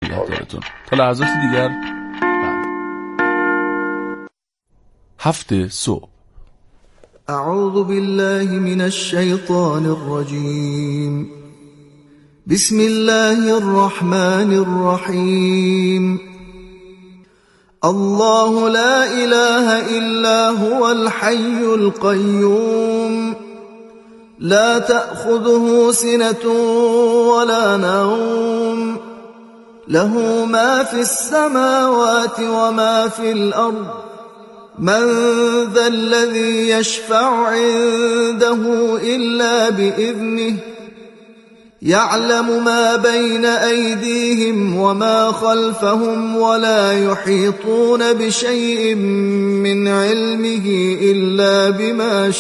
نگهدارتون. تا لحظات دیگر. هفته صبح. اعوذ بالله من الشیطان الرجیم. بسم الله الرحمن الرحیم. الله لا اله الا هو الحي القيوم لا تأخذه سنة ولا نوم له ما في السماوات وما في الأرض من ذا الذي يشفع عنده إلا بإذنه يعلم ما بين أيديهم وما خلفهم ولا يحيطون بشيء من علمه إلا بما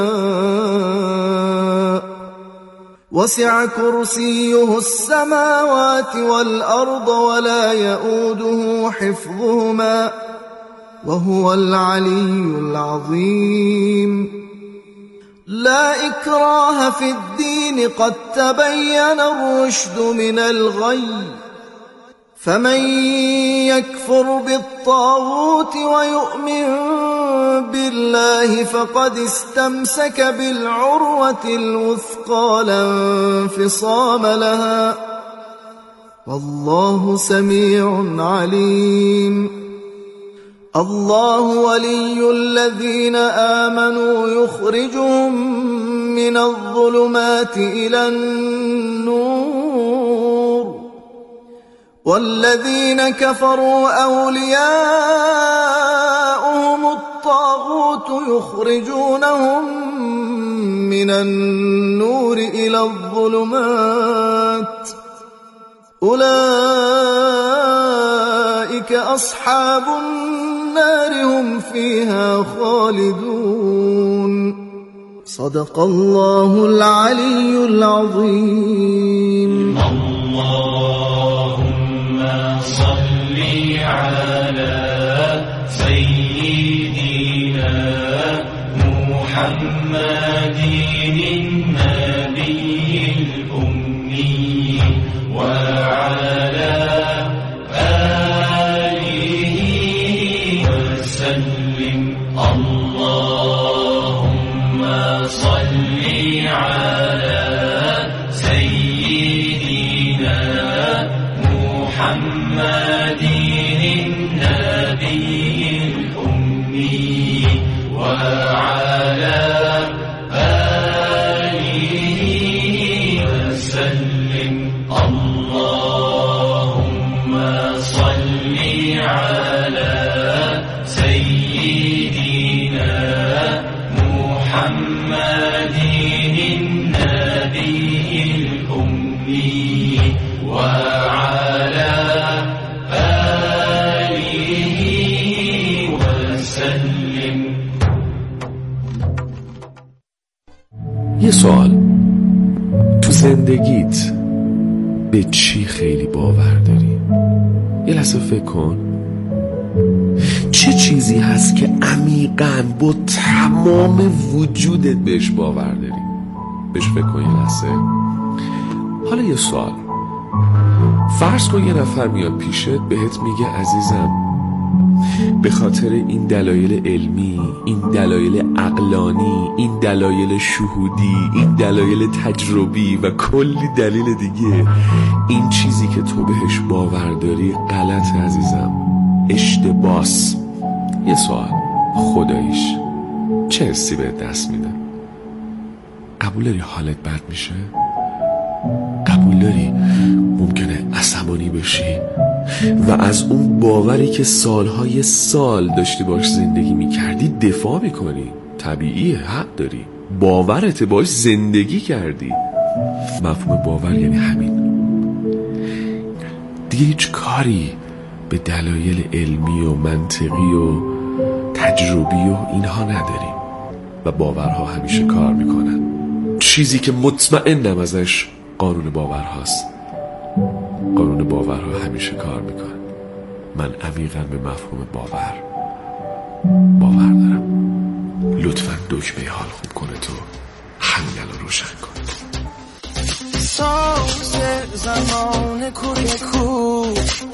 شاء وسع كرسيه السماوات والأرض ولا يؤوده حفظهما وهو العلي العظيم. لا إكراه في الدين قد تبين الرشد من الغي فمن يكفر بالطاغوت ويؤمن بالله فقد استمسك بالعروة الوثقى لا انفصام لها والله سميع عليم. الله ولي الذين آمنوا يخرجهم من الظلمات إلى النور والذين كفروا أولياؤهم الطاغوت يخرجونهم من النور إلى الظلمات أولئك أصحاب النار هم فيها خالدون. صدق الله العلي العظيم. اللهم صل على سيدنا محمد النبي الأمي وعلى اللهم صل على سيدنا محمد النبي الأمي وعلى آله وسلم. اللهم صل على سيدنا محمد النبي الأمي وعلى آله وسلم. یه سوال، تو زندگیت به چی خیلی باور داری؟ یه لحظه فکر کن. چه چیزی هست که عمیقاً با تمام وجودت بهش باور داری؟ بهش فکر کن یه لحظه. حالا یه سوال، فرض کن یه نفر میاد پیشت بهت میگه عزیزم به خاطر این دلایل علمی، این دلایل عقلانی، این دلایل شهودی، این دلایل تجربی و کلی دلیل دیگه این چیزی که تو بهش باور داری غلط عزیزم، اشتباس. یه سوال، خداییش چه حسی بهت دست میده؟ قبول داری حالت بد میشه؟ قبول داری ممکنه عصبانی بشی و از اون باوری که سالهای سال داشتی باش زندگی میکردی دفاع میکنی؟ طبیعیه، حق داری، باورت باش زندگی کردی. مفهوم باور یعنی همین. دیگه هیچ کاری به دلایل علمی و منطقی و تجربی و اینها نداریم و باورها همیشه کار میکنن. چیزی که مطمئنم ازش قانون باورهاست. قانون باورها همیشه کار میکنن. من عمیقاً به مفهوم باور دارم. لطفاً دکمه حال خوب کنه تو همین الان روشن کن. ساز زمان کوی کو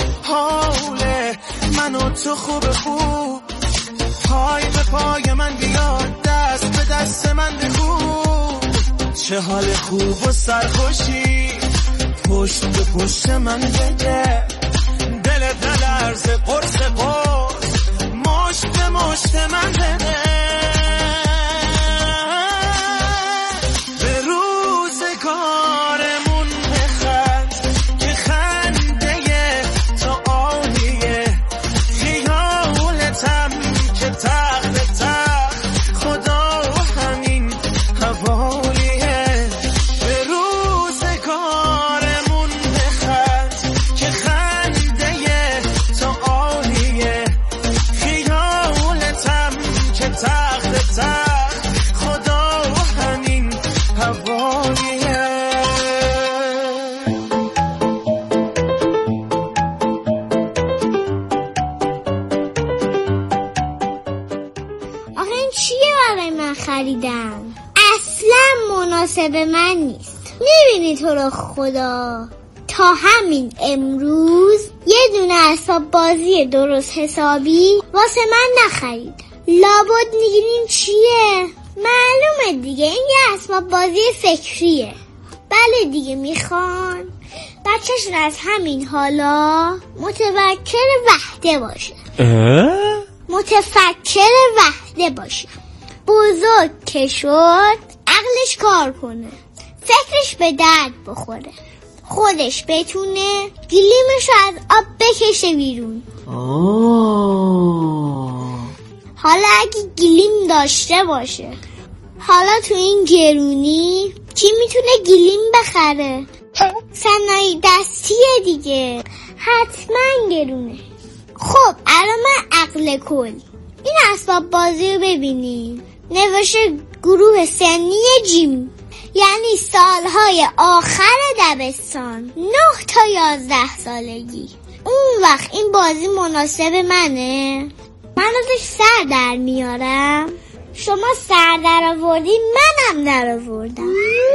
تو خوب پای به پای من بیاد، دست به دست من بگو چه حال خوب و سرخوشی، پشت به پشت من بده، دلت نلرزه قرص قرص، مشت به مشت من بده. به روزگارمون بخند که خنده تا آهیه، خیالتم که تخت تخت خدا همین حوالیه. به روزگارمون بخند که خنده تا آهیه، خیالتم که تخت تخت خدا همین حوالیه. آخه این چیه برای من خریدم؟ اصلا مناسب من نیست. میبینی تو رو خدا تا همین امروز یه دونه اسباب بازی درست حسابی واسه من نخرید. لابد میگین این چیه؟ معلومه دیگه، این یه اسباب بازی فکریه. بله دیگه، میخوان بچه‌شون از همین حالا متفکر وحده باشه. متفکر وحده باشه. بزرگ که شد عقلش کار کنه، فکرش به درد بخوره، خودش بتونه گلیمش رو از آب بکشه بیرون. حالا اگه گلیم داشته باشه، حالا تو این گرونی کی میتونه گلیم بخره؟ صنایع دستیه دیگه، حتما گرونه. خب الان من عقل کل این اسباب بازی رو ببینیم. نوشته گروه سنی جیم، یعنی سالهای آخر دبستان، 9 تا 11 سالگی. اون وقت این بازی مناسب منه؟ من ازش سر در میارم؟ شما سر در آوردی، منم در آوردم.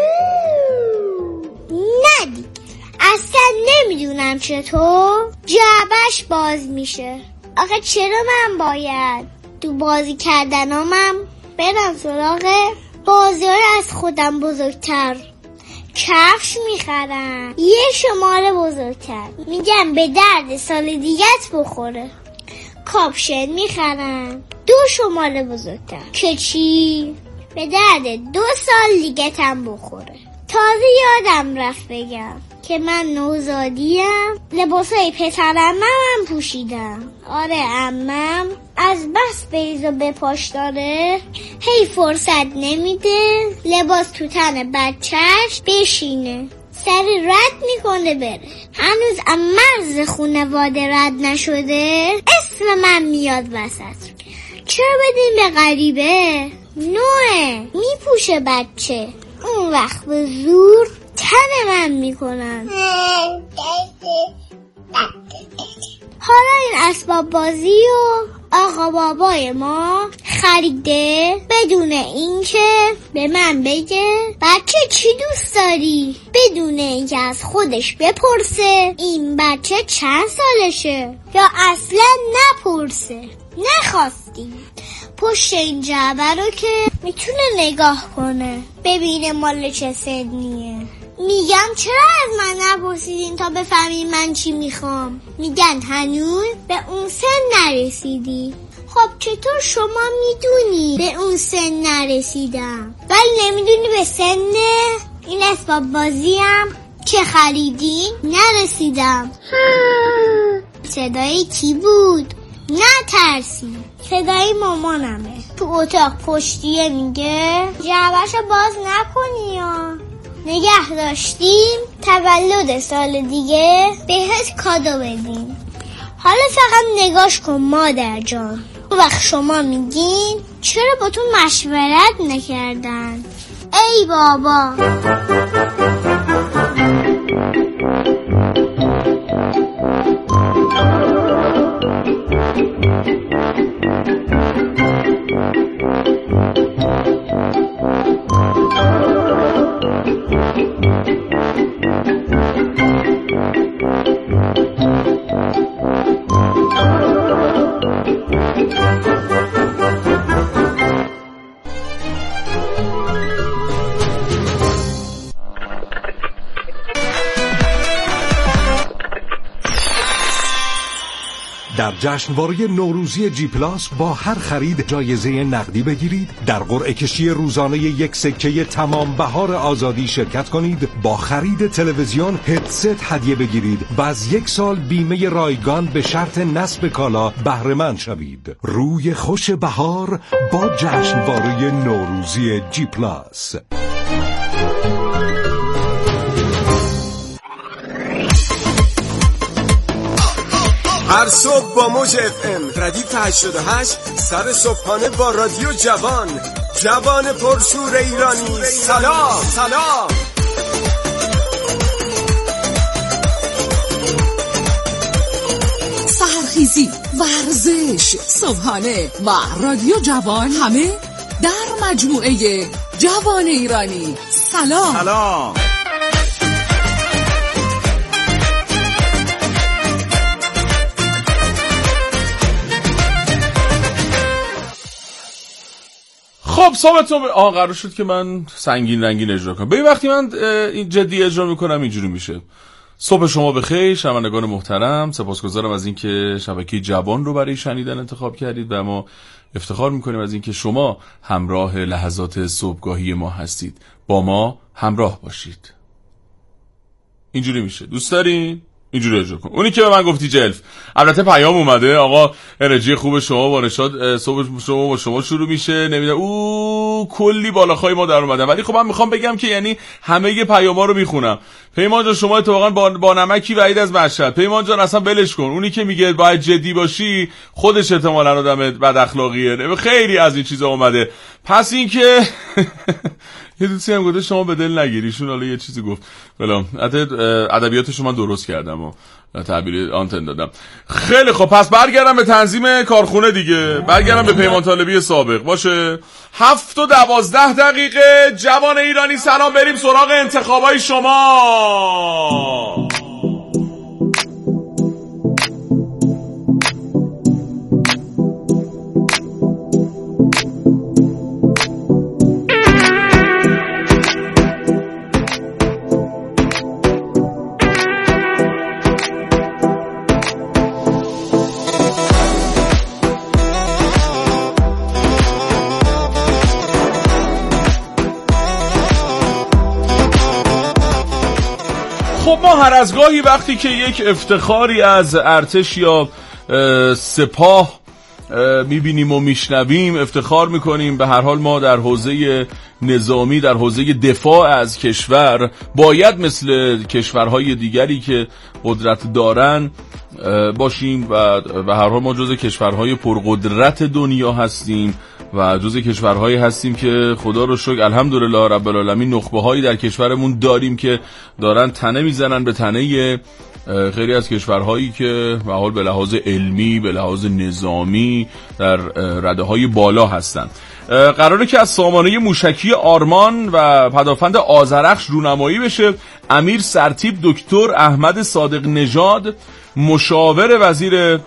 نه دیگه، اصلا نمیدونم چطور جعبش باز میشه. آخه چرا من باید تو بازی کردنامم برم سراغ بازیار از خودم بزرگتر؟ کفش میخرم یه شماره بزرگتر، میگم به درد سال دیگت بخوره. کاپشن میخرم 2 شماره بزرگتر، که چی؟ به درد 2 سال دیگتم بخوره. تازه یادم رفت بگم که من نوزادیم، لباسای پسرم هم پوشیدم. آره عمم از بس بیزو به پاش داره، هی فرصت نمیده لباس تو تن بچهش بشینه، سری رد میکنه بره. هنوز مرز خونواده رد نشده اسم من میاد وسط. چرا بدیم به غریبه؟ نوعه میپوشه بچه، اون وقت به زور تن من میکنن. حالا این اسباب بازی و آقا بابای ما خریده بدون اینکه به من بگه بچه چی دوست داری، بدون اینکه از خودش بپرسه این بچه چند سالشه، یا اصلا نپرسه. نخواستیم پشت این جعبه رو که میتونه نگاه کنه ببینه مال چه سنیه. میگم چرا از من نپرسیدین تا بفهمین من چی میخوام؟ میگن هنوز به اون سن نرسیدی. خب چطور شما میدونی به اون سن نرسیدم ولی نمیدونی به سن این اسباب بازی هم که خریدین نرسیدم؟ صدای کی بود؟ نه ترسی، صدای مامانمه تو اتاق پشتیه، میگه جعبه‌شو باز نکنی یا نگه داشتیم تولد سال دیگه بهت کادو بدیم. حالا فقط نگاش کن مادر جان. اون وقت شما میگین چرا با تو مشورت نکردن؟ ای بابا. در جشنواره نوروزی جی پلاس با هر خرید جایزه نقدی بگیرید، در قرعه کشی روزانه یک سکه تمام بهار آزادی شرکت کنید، با خرید تلویزیون هدست هدیه بگیرید و از 1 سال بیمه رایگان به شرط نصب کالا بهره مند شوید. روی خوش بهار با جشنواره نوروزی جی پلاس. هر صبح با موج FM ردیف 88 سر صبحانه با رادیو جوان پرشور ایرانی. سلام سلام. سحرخیزی، ورزش، صبحانه و رادیو جوان، همه در مجموعه جوان ایرانی. سلام سلام. خب صحبتون قرار شد که من سنگین رنگین اجرا کنم. ببین وقتی من این جدی اجرا میکنم اینجوری میشه. صبح شما بخیر شنوندگان محترم، سپاسگزارم از اینکه شبکه جوان رو برای شنیدن انتخاب کردید و ما افتخار میکنیم از اینکه شما همراه لحظات صبحگاهی ما هستید. با ما همراه باشید. اینجوری میشه. دوست دارین؟ اینجوری اجرا کن. اونی که به من گفتی جلف، البته پیام اومده آقا انرژی خوب شما با نشاط صبح شما با شما شروع میشه، نمیدونم کلی بالاخای ما در اومدن. ولی خب من میخوام بگم که یعنی همه پیاما رو میخونم. پیمان جان شما اتفاقا با نمکی وعید از مشهد. پیمان جان اصلا بلش کن. اونی که میگه باید جدی باشی خودش احتمالاً آدم بد اخلاقیه. خیلی از این چیزا اومده. پس این که یه دوستی هم گفته شما به دل نگیریشون، حالا یه چیزی گفت بلام ادبیاتشو من درست کردم و تعبیر آنتن دادم. خیلی خب پس برگردم به تنظیم کارخونه دیگه، برگردم به پیمان طالبی سابق باشه. 7:12 جوان ایرانی سلام. بریم سراغ انتخابای شما. خب ما هر از گاهی وقتی که یک افتخاری از ارتش یا سپاه میبینیم و میشنویم افتخار میکنیم. به هر حال ما در حوزه نظامی، در حوزه دفاع از کشور باید مثل کشورهای دیگری که قدرت دارن باشیم و به هر حال ما جز کشورهای پرقدرت دنیا هستیم و جز کشورهایی هستیم که خدا رو شکر الحمدلله رب العالمین نخبه هایی در کشورمون داریم که دارن تنه میزنن به تنه خیلی از کشورهایی که به حال به لحاظ علمی به لحاظ نظامی در رده های بالا هستن. قراره که از سامانه موشکی آرمان و پدافند آذرخش رونمایی بشه. امیر سرتیپ دکتر احمد صادق نژاد مشاور وزیر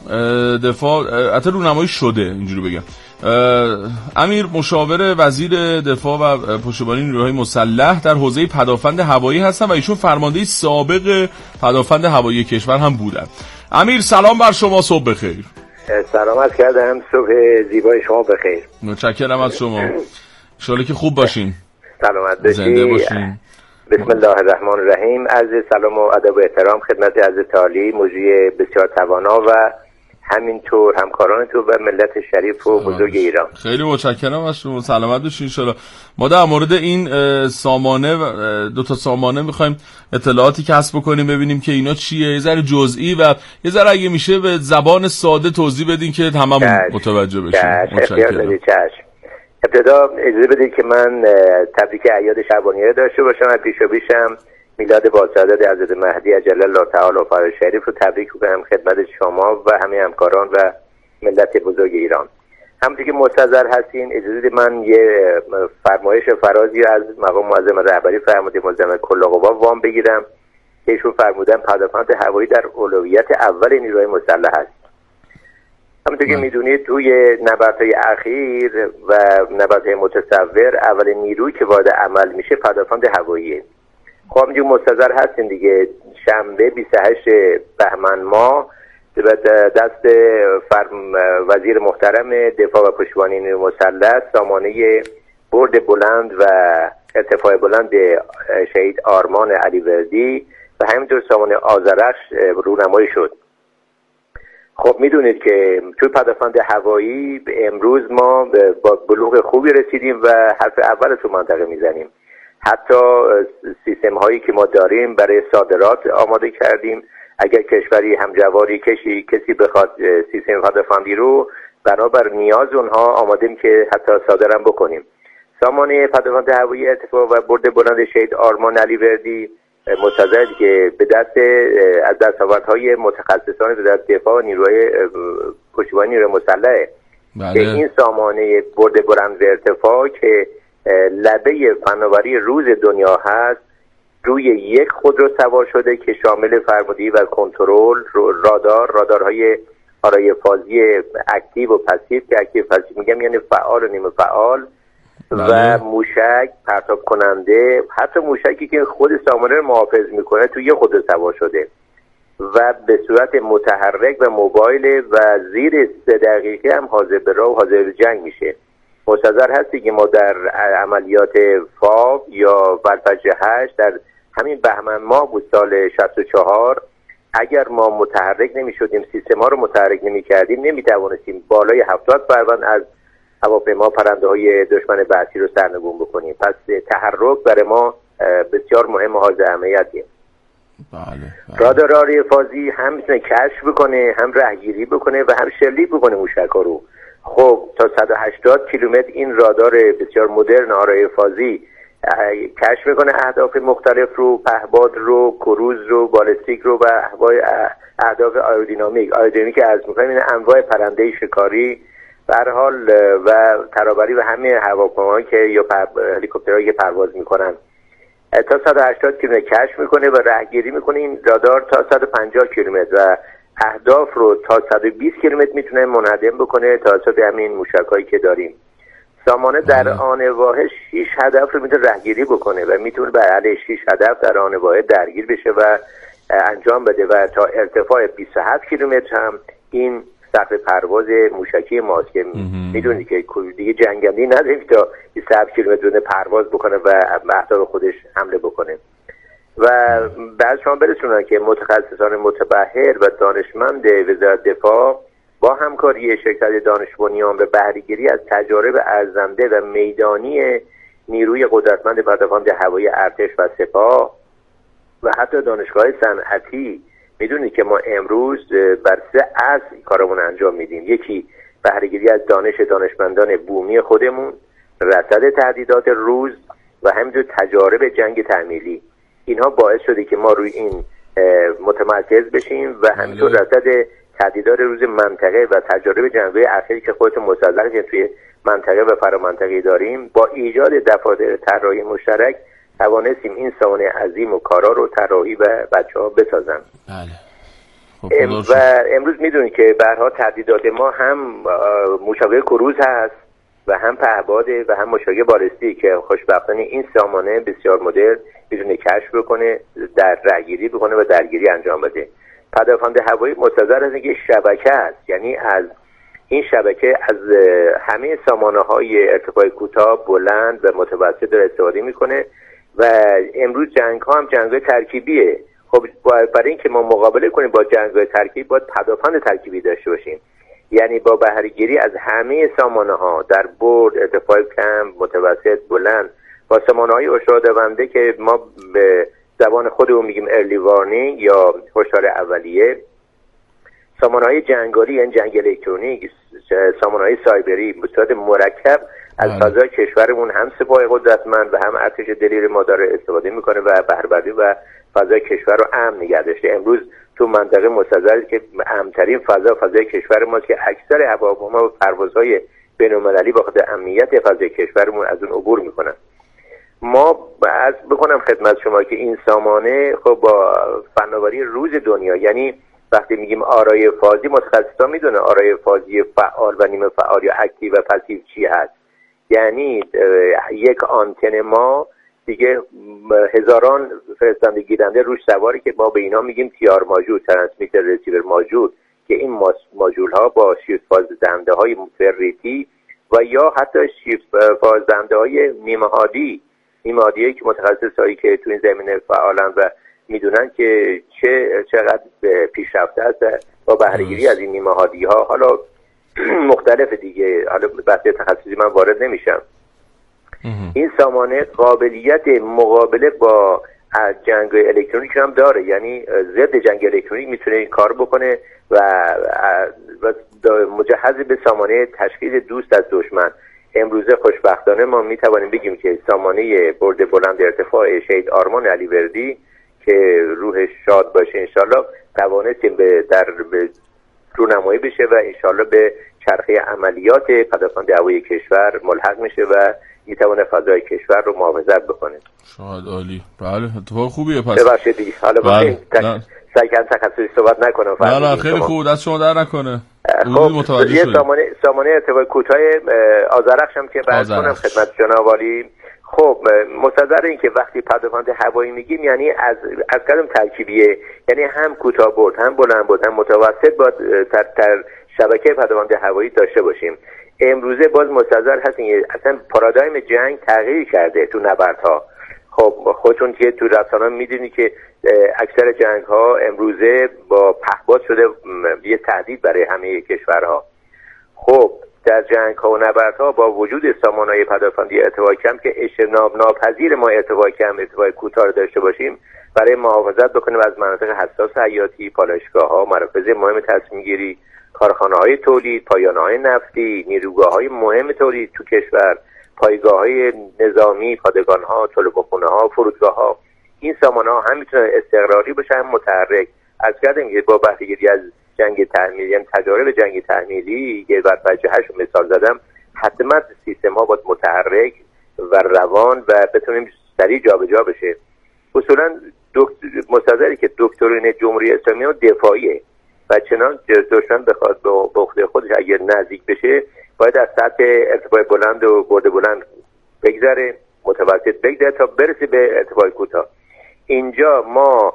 دفاع، حتی رونمایی شده اینجوری بگم، امیر مشاور وزیر دفاع و پشتیبانی نیروهای مسلح در حوزه پدافند هوایی هستن و ایشون فرمانده سابق پدافند هوایی کشور هم بودن. امیر سلام بر شما، صبح بخیر. سلامت کردم، صبح زیبای شما بخیر. متشکرم از شما. ان شاءالله که خوب باشین. سلامت باشین. زنده باشین. بسم الله الرحمن الرحیم. عرض سلام و ادب و احترام خدمت حضرت عالی مجری بسیار توانا و همینطور همکاران تو و ملت شریف و بزرگ ایران. خیلی متشکرم از شما. سلامت باشین ان شاءالله. ما در مورد این سامانه دو تا سامانه میخوایم اطلاعاتی کسب بکنیم، ببینیم که اینا چیه، یه ذره جزئی و یه ذره اگه میشه به زبان ساده توضیح بدین که هممون متوجه بشیم. متشکرم. ابتدا اجازه بدید که من تبریک اعیاد شعبانیه داشته باشم و پیشاپیشم میلاد باسعادت حضرت مهدی عجل الله تعالی فرج شریف رو تبریک کنم خدمت شما و همه همکاران و ملت بزرگ ایران. همونطور که منتظر هستین اجازه بدید من یه فرمایش فرازی از مقام معظم رهبری فرمانده معظم کل قوا وام بگیرم که ایشون فرمودن پدافند هوایی در اولویت اول نیروهای مسلح است. همونطور که میدونید توی نبردهای اخیر و نبردهای متصور اولین نیروی که وارد عمل میشه پدافند هواییه. خب همینجور منتظر هستین دیگه، شنبه 28 بهمن ماه دست وزیر محترم دفاع و پشتیبانی نیروی مسلح سامانه برد بلند و ارتفاع بلند شهید آرمان علیوردی و همینطور سامانه آذرخش رونمایی شد. خب میدونید که توی پدافند هوایی امروز ما با بلوغ خوبی رسیدیم و حرف اول تو منطقه میزنیم. حتی سیستم هایی که ما داریم برای صادرات آماده کردیم. اگر کشوری همجواری کسی بخواد سیستم پدافندی رو بنابر نیاز اونها آمادیم که حتی صادرم بکنیم. سامانه پدافند هوایی ارتفاع و برد بلند شهید آرمان علیوردی معتقد که به دست از دستاوردهای متخصصان در دفاع نیروی پشتیبانی نیروی مسلحه که این سامانه برد بلند و ارتفاع که لبه فناوری روز دنیا هست روی یک خودرو سوار شده که شامل فرماندهی و کنترل رادارهای آرای فازی اکتیو و پسیو که اکتیو پسیو میگم یعنی فعال و نیمه فعال و موشک پرتاب کننده، حتی موشکی که خود سامانه رو محافظ میکنه توی یه خودرو سوار شده و به صورت متحرک و موبایل و زیر 3 دقیقه هم حاضر به راه و حاضر به جنگ میشه. مستظر هستی که ما در عملیات فاو یا ولفجر 8 در همین بهمن ماه بود سال 64 اگر ما متحرک نمی شدیم سیستم ها رو متحرک نمی کردیم نمی توانستیم بالای 70 فروند از هواپیما پرنده های دشمن بعثی رو سرنگون بکنیم. پس تحرک برای ما بسیار مهم و حائز اهمیتیه. بله. رادار فازی هم میتونه کشف بکنه، هم رهگیری بکنه و هم شلیک بکنه موشک‌ها رو. خب تا 180 کیلومتر این رادار بسیار مدرن آرای فازی کشف میکنه اهداف مختلف رو، پهباد رو، کروز رو، بالستیک رو و اهداف آیرودینامیک که عرض میکنیم این انواع پرنده شکاری به هر حال و ترابری و همه هواپیماهایی که یا هلیکوپترهایی که پرواز میکنن تا 180 کیلومتر کشف میکنه و رهگیری میکنه. این رادار تا 150 کیلومتر و اهداف رو تا 120 کیلومتر میتونه منهدم بکنه توسط همین موشک‌هایی که داریم. سامانه در آن واحد 6 هدف رو میتونه رهگیری بکنه و میتونه بر علیه 6 هدف در آن واحد درگیر بشه و انجام بده و تا ارتفاع 27 کیلومتر هم این سقف پرواز موشکی ماست که میدونید که دیگه جنگندی نداریم تا 27 کیلومتر پرواز بکنه و اهداف خودش حمله بکنه. و بعد شما برسونن که متخصصان متبحر و دانشمند وزارت دفاع با همکاری شرکت دانش بنیان به بهره‌گیری از تجارب ارزنده و میدانی نیروی قدرتمند پدافند هوایی ارتش و سپاه و حتی دانشگاه صنعتی میدونید که ما امروز بر 3 اصل کارمون انجام میدیم. یکی بهره‌گیری از دانشمندان بومی خودمون، رصد تهدیدات روز و همینطور تجارب جنگ تعمیلی. اینها باعث شده که ما روی این متمرکز بشیم و همینطور رصد تهدیدات روز منطقه و تجارب جنگی اخیری که خودتون مستحضرین توی منطقه و فرامنطقه داریم با ایجاد دفاتر طراحی مشترک توانستیم این سامانه عظیم و کارا رو طراحی و بچه‌ها بسازن. بله. و امروز میدونید که به هر حال تهدیدات ما هم موشک کروز هست و هم پهباده و هم موشک بالستیک که خوشبختانه این سامانه بسیار مدرن میتونه کشف بکنه، در رهگیری بکنه و درگیری انجام بده. پدافند هوایی مستظر از اینکه شبکه است، یعنی از این شبکه از همه سامانه‌های ارتفاع کوتاه، بلند و متوسط داره استفاده میکنه و امروز جنگ‌ها هم جنگ‌های ترکیبیه. خب برای اینکه ما مقابله کنیم با جنگ‌های ترکیبی باید پدافند ترکیبی داشته باشیم، یعنی با بهره‌گیری از همه سامانه‌ها در برد، ارتفاع کم، متوسط، بلند با سامانه‌های هشدار دهنده که ما به زبان خودمون میگیم ارلی وارنینگ یا هشدار اولیه، سامانه‌های جنگالی یعنی جنگ الکترونیک، سامانه‌های سایبری به صورت مرکب از فضای کشورمون هم سپاه قدرتمند و هم ارتش دلیر ما داره استفاده میکنه و بهره‌برداری و فضای کشور رو امن نگه داشته. امروز تو منطقه مستظر که امن‌ترین فضای کشور ماست که اکثر هواپیما و پروازهای بین‌المللی با خاطر امنیت فضای کشورمون از اون عبور میکنن. ما عرض بکنم خدمت شما که این سامانه خب با فناوری روز دنیا، یعنی وقتی میگیم آرای فازی متخصصا میدونه آرای فازی فعال و نیمه فعال یا اکتیو و پسیو چی هست. یعنی یک آنتن ما دیگه هزاران فرستنده گیرنده روش سواری که ما به اینا میگیم TR ماژول، ترانسمیتر رسیور ماژول، که نیمه هادی که متخصصایی که تو این زمینه فعالن و میدونن که چقدر پیشرفته است با بهره‌گیری از این نیمه هادی ها. حالا مختلف دیگه، حالا بحث تخصصی من وارد نمیشم. این سامانه قابلیت مقابله با جنگ الکترونیک هم داره، یعنی ضد جنگ الکترونیک میتونه این کار بکنه و مجهز به سامانه تشخیص دوست از دشمن. امروزه خوشبختانه ما میتوانیم بگیم که سامانه برد بلند ارتفاع شهید آرمان علیوردی که روحش شاد باشه انشالله توانستیم به رونمایی بشه و انشالله به چرخه عملیات پدافند هوایی کشور ملحق میشه و میتونه فضای کشور رو محافظت بکنه. شاید عالی. بله اتفاق خوبیه. پس ببخشید دیگه حالا بخیر سعی کردم تخصصی صحبت نکنم. نه خیلی خوب، دست شما در نکنه. خب یه سامانه ارتفاع کوتاه آذرخش هم که بعد کنم خدمت جناب عالی. خب مستظر این که وقتی پدافند هوایی میگیم یعنی از کلم ترکیبیه، یعنی هم کوتاه برد هم بلند برد هم متوسط با تر شبکه پدافند هوایی داشته باشیم. امروزه باز مستظر هستیم اصلا پارادایم جنگ تغییر کرده تو نبردها. خب خودتون که تو رسانه‌ها میدونید که اکثر جنگ ها امروزه با پهپاد شده یه تهدید برای همه کشورها. خب در جنگ ها و نبردها با وجود سامانه‌های پدافندی ارتفاع کم که اجتناب ناپذیر ما ارتفاع کم ارتفاع کوتاه رو داشته باشیم برای محافظت بکنیم از مناطق حساس حیاتی، پالایشگاه‌ها، مراکز مهم تصمیم گیری، کارخانه‌های تولید، پایانه‌های نفتی، نیروگاه‌های مهم تولید تو کشور، پایگاه‌های نظامی، پادگان‌ها، تولگاه‌ها، فرودگاه‌ها. این سامانه‌ها هم میتونن استقراری باشن هم متحرک. از کردیم که با بهره‌گیری از جنگ تحمیلی، یعنی تجارب جنگ تحمیلی که بر وجهش مثال زدم، حتما سیستم‌ها باید متحرک و روان و بتونیم سریع جابجا بشه. اصولاً مستظری که دکترین جمهوری اسلامی دفاعیه و چنان دشمن بخواد به عهده خودش اگر نزدیک بشه باید از سطح ارتفاع بلند و برد بلند بگذره، متوسط بگذره تا برسه به ارتفاع کوتاه. اینجا ما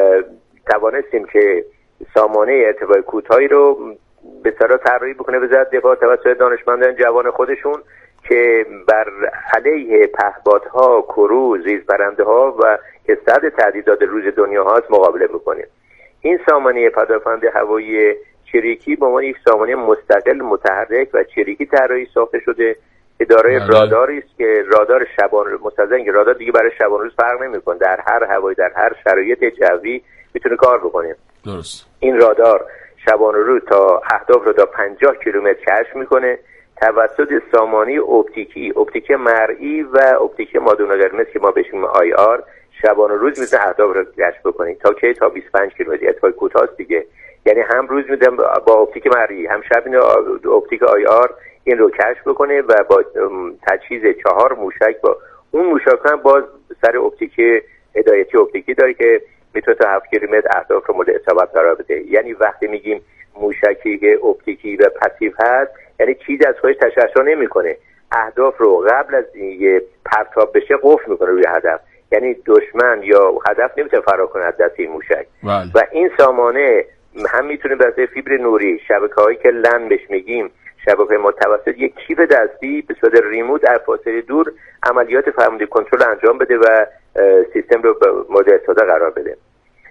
توانستیم که سامانه ارتفاع کوتاهی رو به سرعت طراحی بکنه وزارت دفاع توسط دانشمندان جوان خودشون که بر علیه پهپادها، کرو، زیرپرنده‌ها و که صد تهدیدات روز دنیا هاست مقابله بکنه. این سامانه پدافند هوایی چریکی به عنوان یک سامانه مستقل متحرک و چریکی طراحی ساخته شده که دارای راداری است که رادار شبان مستقل که رادار دیگه برای شبان روز فرق نمی‌کنه، در هر هوایی در هر شرایط جوی میتونه کار بکنه. درست. این رادار شبان روز تا اهداف رو تا 50 کیلومتر کشف میکنه توسط سامانه اپتیکی مرئی و اپتیکی مادون قرمز که ما بهش میگیم IR شبان روز میتونه اهداف رو کشف بکنه تا 25 کیلومتر ارتفاع کوتاه دیگه، یعنی هم روز میدم با اپتیک مرئی هم شب اپتیک IR این رو کشف بکنه و با تجهیز 4 موشک با اون موشک هم باز سر اپتیک هدایتی اپتیکی داره که میتونه تا 7 کیلومتر اهداف رو مورد اصابت قرار بده. یعنی وقتی میگیم موشکی که اپتیکی و پسیو هست یعنی چیزی از خودش تشعشع نمیکنه، اهداف رو قبل از اینکه پرتاب بشه قفل میکنه روی هدف، یعنی دشمن یا هدف نمیتونه فرار کنه از دست این موشک. و این سامانه هم میتونه به واسطه فیبر نوری، شبکه‌هایی که لن بهش میگیم، شبکه متوسط، یک کیف دستی به صورت ریموت از فاصله دور عملیات فرمانده کنترل انجام بده و سیستم رو مورد استفاده قرار بده.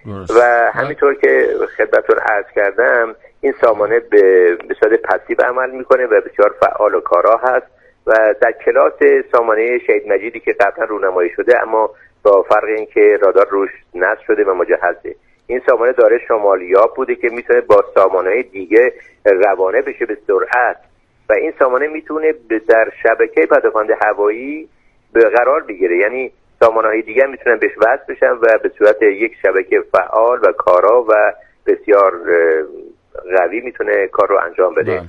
و همینطور که خدمتتون عرض کردم این سامانه به صورت پسیو عمل میکنه و بسیار فعال و کارا هست و در کلاس سامانه شهید مجیدی که قبلا رونمایی شده اما با فرق اینکه رادار روش نصب شده و مجهزه، این سامانه داره شمالیاب بوده که میتونه با سامانه‌های دیگه روانه بشه به سرعت و این سامانه میتونه در شبکه پدافند هوایی به قرار بگیره، یعنی سامانه‌های دیگه میتونن بهش وصل بشن و به صورت یک شبکه فعال و کارا و بسیار قوی میتونه کار رو انجام بده.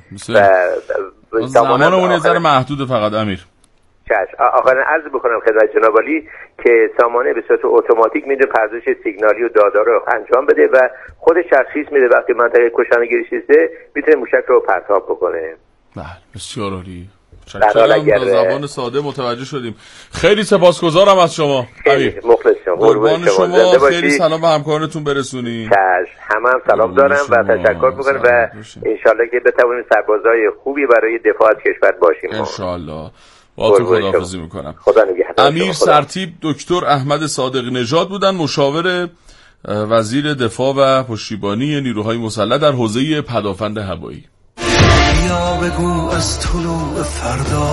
و زمانمون یه ذره محدوده فقط امیر. چشم. آخرین عرض بکنم خدمت جناب عالی که سامانه به صورت اتوماتیک میتونه پردازش سیگنالی و داده رو انجام بده و خودش تشخیص میده وقتی منطقه کشتنگیری شده میتونه موشک رو پرتاب بکنه. بله بسیار عالی. چقدر زبان ساده متوجه شدیم. خیلی سپاسگزارم از شما. خیلی مخلص شما. قربان شما. خیلی سلام به همکارانتون برسونید. هم سلام دارم و تشکر میکنم و انشالله که بتونیم سربازای خوبی برای دفاع از کشور باشیم. انشالله. با تو خداحافظی میکنم. خدا نگهدار. امیر سرتیپ دکتر احمد صادق نژاد بودن، مشاور وزیر دفاع و پشتیبانی نیروهای مسلح در حوزه پدافند هوایی. بیا بگو از طلوع فردا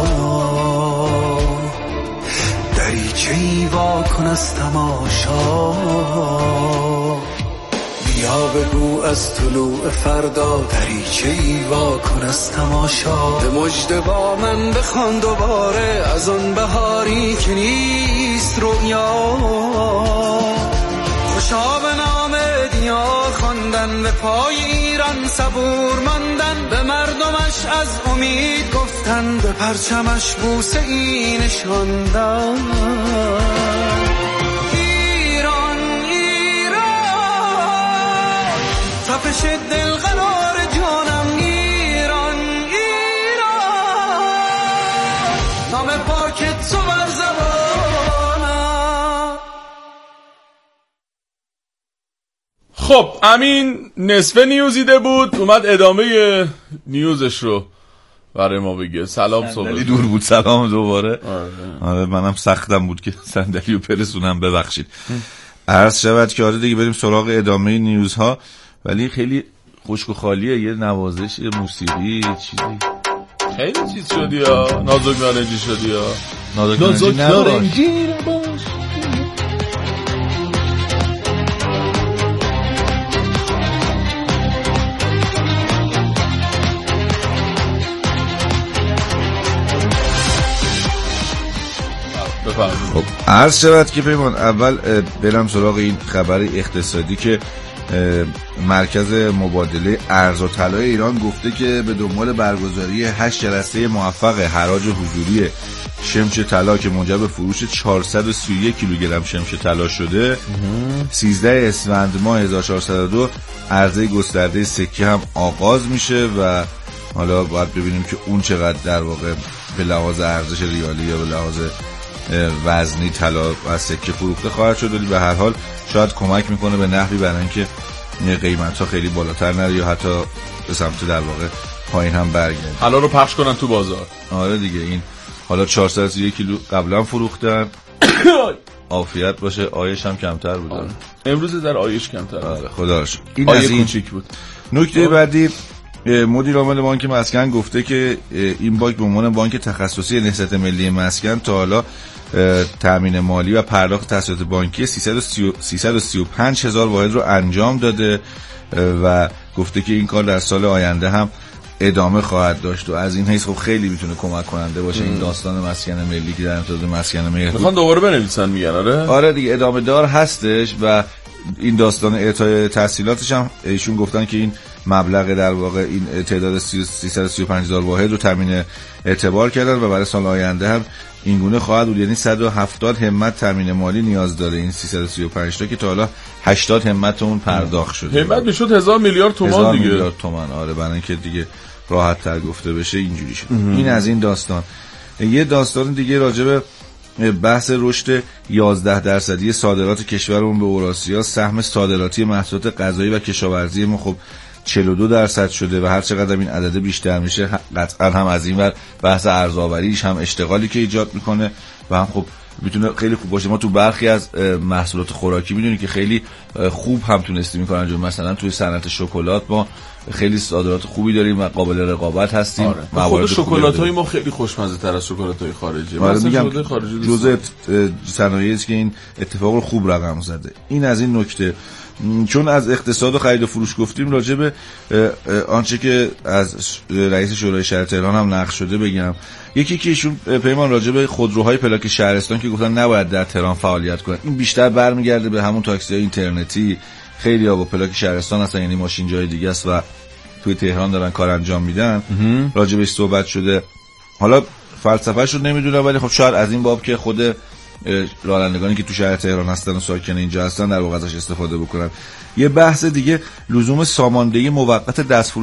دریچه‌ای وا کن از تماشا، بیا بگو از طلوع فردا دریچه‌ای وا کن از تماشا، به مژده با من بخوان دوباره از آن بهاری که نیست رویا، خوشا به نام دیار خواندن، به پای ایران صبور ماندن، به مردمش از امید گفتن، به پرچمش بوسه ای نشاندن. ایران ایران تپش دل قرار جانم، ایران ایران نام پاکت تو بر زبانم. خب امین نصف نیوزیده بود، اومد ادامه نیوزش رو برای ما بگه. سلام صبح دور بود. سلام دوباره. آره منم سختم بود که صندلیو پرسونم، ببخشید. عرض شود که آره دیگه بریم سراغ ادامه نیوزها، ولی خیلی خشک و خالیه. یه نوازش، یه موسیقی، چیزی خیلی چیز شدی ها. نازک نارنجی شدی ها. نازک نارنجی نباش. خب عرض شود که پیمان اول برم سراغ این خبر اقتصادی که مرکز مبادله ارز و طلای ایران گفته که به دنبال برگزاری 8 جلسه موفق حراج حضوری شمش طلا که منجر به فروش 431 کیلوگرم شمش طلا شده، 13 اسفند ماه 1402 عرضه گسترده سکه هم آغاز میشه و حالا باید ببینیم که اون چقدر در واقع به لحاظ ارزش ریالی یا به لحاظ وزنی طلا و سکه فروخته خواهد شد، ولی به هر حال شاید کمک میکنه به نحوی برای اینکه قیمت ها خیلی بالاتر نره یا حتی به سمت در واقع پایین هم برگرده. حالا رو پخش کنن تو بازار. آره دیگه این حالا 431 کیلو قبلا فروختن. عافیت باشه. آیش هم کمتر بود. آره. امروز در آیش کمتر. آره خدا رو شکر. این از این کوچیک بود. نکته بعدی، مدیر عامل بانک مسکن گفته که این بانک به عنوان بانک تخصصی نهضت ملی مسکن تا حالا تامین مالی و پرداخت تسهیلات بانکی 335,000 واحد رو انجام داده و گفته که این کار در سال آینده هم ادامه خواهد داشت و از این حیث خب خیلی میتونه کمک کننده باشه این داستان مسکن ملی که در امتداد مسکن ملی میخوان دوباره بنویسن میگن. آره دیگه ادامه دار هستش و این داستان اعطای تسهیلاتش هم ایشون گفتن که این مبلغ در واقع این تعداد 335,000 واحد رو تامین اعتبار کردن و برای سال آینده هم این گونه خواهد بود، یعنی 170 همت تامین مالی نیاز داره این 335 تا که تا حالا 80 همت اون پرداخت شده. همت میشد 1000 میلیارد تومان دیگه. 1000 میلیارد تومان. آره برای اینکه دیگه راحت تر گفته بشه اینجوری شد. این از این داستان. یه داستان دیگه راجع به بحث رشد 11% صادرات کشورمون به اوراسیا. سهم صادراتی محصولات غذایی و کشاورزی ما خب 42% شده و هر چقدر این عدد بیشتر میشه قطعا هم از این ور بحث ارزآوریش هم اشتغالی که ایجاد میکنه و هم خب میتونه خیلی خوب باشه. ما تو برخی از محصولات خوراکی میدونی که خیلی خوب هم تونستیم این کارو انجام. مثلا توی صنعت شکلات ما خیلی صادرات خوبی داریم و قابل رقابت هستیم. خود شکلات‌های ما خیلی خوشمزه تر از شکلات‌های خارجی. مثلا خارجی جزء صنایعی است که این اتفاق رو خوب رقم زده. این از این نکته. چون از اقتصاد و خرید و فروش گفتیم، راجع به آنچه که از رئیس شورای شهر تهران هم نقش شده بگم. یکی که ایشون پیمان راجع به خودروهای پلاک شهرستان که گفتن نباید در تهران فعالیت کنن، این بیشتر برمیگرده به همون تاکسی‌های اینترنتی. خیلی ها با پلاک شهرستان هستن، یعنی ماشین جای دیگه است و توی تهران دارن کار انجام میدن. راجع بهش صحبت شده. حالا فلسفه‌اش رو نمیدونم، ولی خب شاید از این باب که خود رانندگانی که تو شهر تهران هستن و ساکن اینجا هستن در واقع ازش استفاده بکنن. یه بحث دیگه، لزوم ساماندهی موقت دستفروشی